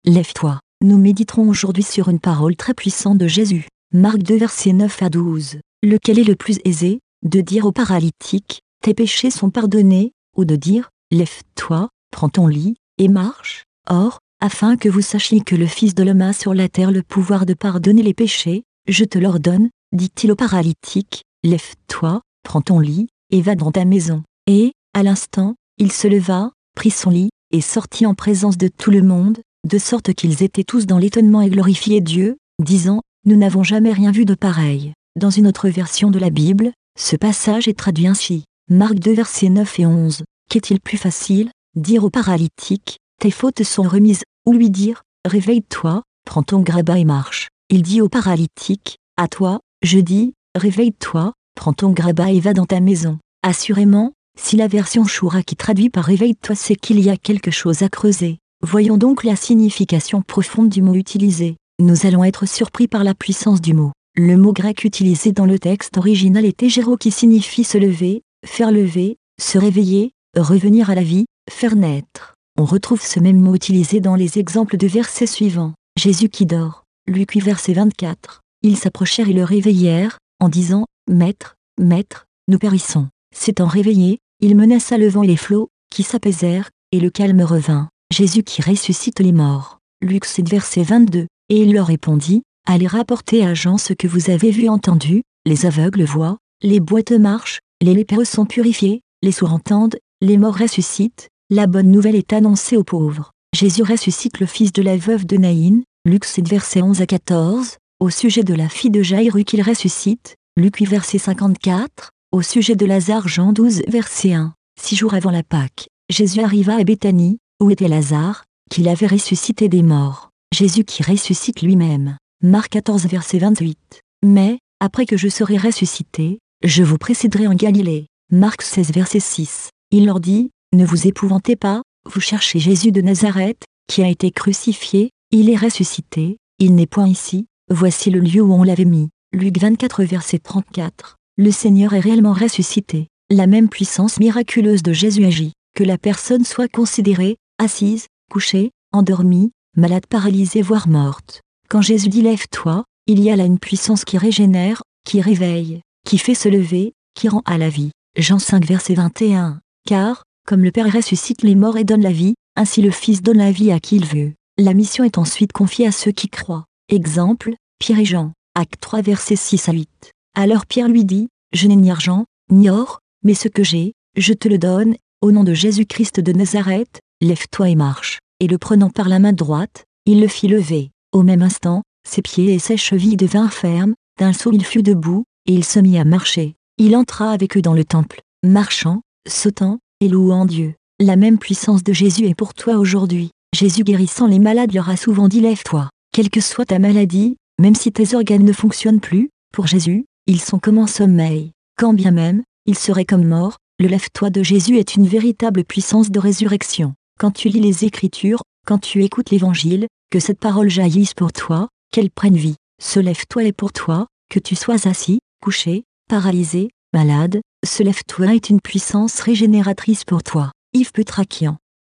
lève-toi. Nous méditerons aujourd'hui sur une parole très puissante de Jésus. Marc 2 versets 9 à 12. Lequel est le plus aisé, de dire au paralytique, tes péchés sont pardonnés, ou de dire, lève-toi, prends ton lit, et marche? Or, afin que vous sachiez que le Fils de l'homme a sur la terre le pouvoir de pardonner les péchés, je te l'ordonne, dit-il au paralytique, lève-toi, prends ton lit, et va dans ta maison. Et, à l'instant, il se leva, prit son lit, et sortit en présence de tout le monde, de sorte qu'ils étaient tous dans l'étonnement et glorifiaient Dieu, disant, nous n'avons jamais rien vu de pareil. Dans une autre version de la Bible, ce passage est traduit ainsi. Marc 2 versets 9 et 11. Qu'est-il plus facile, dire au paralytique, tes fautes sont remises, ou lui dire, réveille-toi, prends ton grabat et marche. Il dit au paralytique, à toi, je dis, réveille-toi, prends ton grabat et va dans ta maison. Assurément, si la version Choura qui traduit par réveille-toi c'est qu'il y a quelque chose à creuser. Voyons donc la signification profonde du mot utilisé. Nous allons être surpris par la puissance du mot. Le mot grec utilisé dans le texte original est tégéro qui signifie se lever, faire lever, se réveiller, revenir à la vie, faire naître. On retrouve ce même mot utilisé dans les exemples de versets suivants. Jésus qui dort. Luc 8 verset 24. Ils s'approchèrent et le réveillèrent, en disant, Maître, Maître, nous périssons. S'étant réveillé, il menaça le vent et les flots, qui s'apaisèrent, et le calme revint. Jésus qui ressuscite les morts. Luc 7 verset 22. Et il leur répondit, allez rapporter à Jean ce que vous avez vu et entendu, les aveugles voient, les boiteux marchent, les lépreux sont purifiés, les sourds entendent, les morts ressuscitent, la bonne nouvelle est annoncée aux pauvres. Jésus ressuscite le fils de la veuve de Naïn, Luc 7 verset 11 à 14, au sujet de la fille de Jaïrus qu'il ressuscite, Luc 8 verset 54, au sujet de Lazare Jean 12 verset 1. 6 jours avant la Pâque, Jésus arriva à Béthanie, où était Lazare, qu'il avait ressuscité des morts. Jésus qui ressuscite lui-même. Marc 14 verset 28. Mais, après que je serai ressuscité, je vous précéderai en Galilée. Marc 16 verset 6. Il leur dit, ne vous épouvantez pas, vous cherchez Jésus de Nazareth, qui a été crucifié, il est ressuscité, il n'est point ici, voici le lieu où on l'avait mis. Luc 24 verset 34. Le Seigneur est réellement ressuscité. La même puissance miraculeuse de Jésus agit, que la personne soit considérée, assise, couchée, endormie, malade, paralysée voire morte. Quand Jésus dit lève-toi, il y a là une puissance qui régénère, qui réveille, qui fait se lever, qui rend à la vie. Jean 5 verset 21. Car, comme le Père ressuscite les morts et donne la vie, ainsi le Fils donne la vie à qui il veut. La mission est ensuite confiée à ceux qui croient. Exemple, Pierre et Jean. Acte 3 versets 6 à 8. Alors Pierre lui dit, je n'ai ni argent, ni or, mais ce que j'ai, je te le donne, au nom de Jésus-Christ de Nazareth, lève-toi et marche. Et le prenant par la main droite, il le fit lever. Au même instant, ses pieds et ses chevilles devinrent fermes, d'un saut il fut debout, et il se mit à marcher. Il entra avec eux dans le temple, marchant, sautant, et louant Dieu. La même puissance de Jésus est pour toi aujourd'hui. Jésus guérissant les malades leur a souvent dit lève-toi. Quelle que soit ta maladie, même si tes organes ne fonctionnent plus, pour Jésus, ils sont comme en sommeil. Quand bien même, ils seraient comme morts, le lève-toi de Jésus est une véritable puissance de résurrection. Quand tu lis les Écritures, quand tu écoutes l'Évangile, que cette parole jaillisse pour toi, qu'elle prenne vie. Ce lève-toi est pour toi, que tu sois assis, couché, paralysé, malade, ce lève-toi est une puissance régénératrice pour toi. Yves Petrakian.